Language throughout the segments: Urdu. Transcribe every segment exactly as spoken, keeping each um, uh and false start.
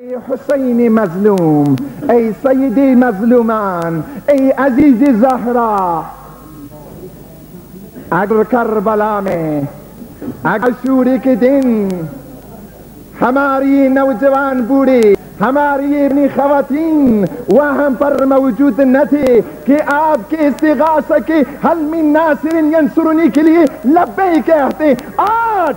ای حسین مظلوم، ای سیدی مظلومان، ای عزیز زہرا، اگر کربلا میں اگر عاشوری کے دن ہماری نوجوان بوڑھی، ہماری اپنی خواتین وہاں پر موجود نہ تھے کہ آپ کے استغاثہ کے حل من ناصر ینصرنی کے لیے لبیک کہتے، آج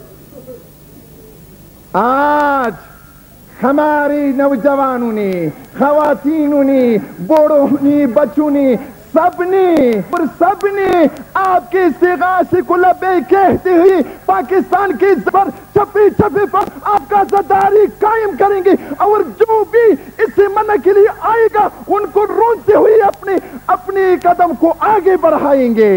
آج ہماری نوجوانوں نے، خواتینوں نے، بوڑھوں نے، بچوں نے، سب نے اور سب نے آپ کے استغاثے کو لبیک کہتے ہوئے پاکستان کے پر چپے چپے پر آپ کا زداری قائم کریں گے، اور جو بھی اس سے منع کے لیے آئے گا ان کو روکتے ہوئے اپنے اپنے قدم کو آگے بڑھائیں گے۔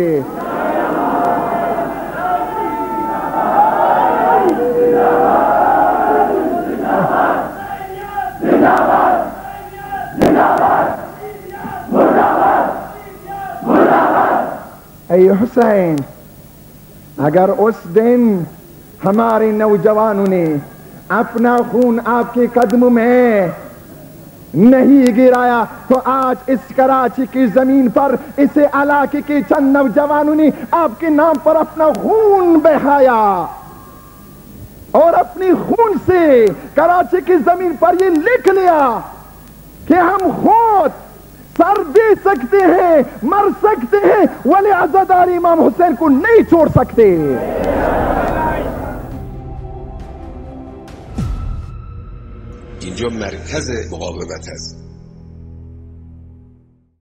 اے حسین، اگر اس دن ہمارے نوجوانوں نے اپنا خون آپ کے قدموں میں نہیں گرایا تو آج اس کراچی کی زمین پر اس علاقے کے چند نوجوانوں نے آپ کے نام پر اپنا خون بہایا، اور اپنی خون سے کراچی کی زمین پر یہ لکھ لیا کہ ہم خود سر دے سکتے ہیں، مر سکتے ہیں، ولی عزادار امام حسین کو نہیں چھوڑ سکتے۔ اینجا مرکز مقاومت هست.